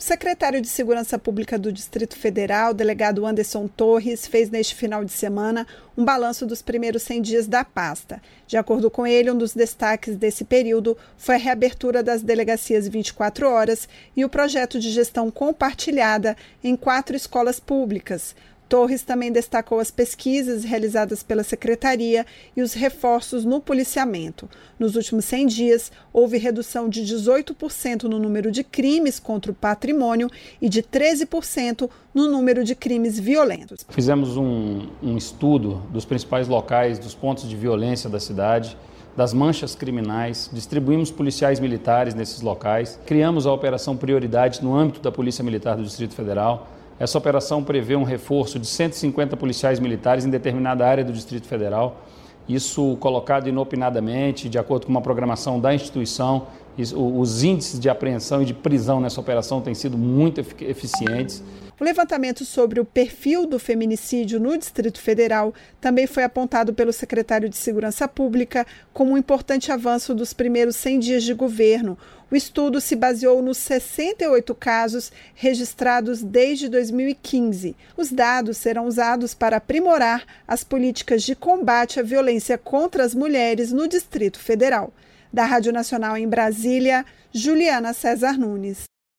secretário de Segurança Pública do Distrito Federal, delegado Anderson Torres, fez neste final de semana um balanço dos primeiros 100 dias da pasta. De acordo com ele, um dos destaques desse período foi a reabertura das delegacias 24 horas e o projeto de gestão compartilhada em 4 escolas públicas. Torres também destacou as pesquisas realizadas pela Secretaria e os reforços no policiamento. Nos últimos 100 dias, houve redução de 18% no número de crimes contra o patrimônio e de 13% no número de crimes violentos. Fizemos um estudo dos principais locais, dos pontos de violência da cidade, das manchas criminais, distribuímos policiais militares nesses locais, criamos a Operação Prioridade no âmbito da Polícia Militar do Distrito Federal. Essa operação prevê um reforço de 150 policiais militares em determinada área do Distrito Federal, isso colocado inopinadamente, de acordo com uma programação da instituição. Os índices de apreensão e de prisão nessa operação têm sido muito eficientes. O levantamento sobre o perfil do feminicídio no Distrito Federal também foi apontado pelo secretário de Segurança Pública como um importante avanço dos primeiros 100 dias de governo. O estudo se baseou nos 68 casos registrados desde 2015. Os dados serão usados para aprimorar as políticas de combate à violência contra as mulheres no Distrito Federal. Da Rádio Nacional em Brasília, Juliana César Nunes.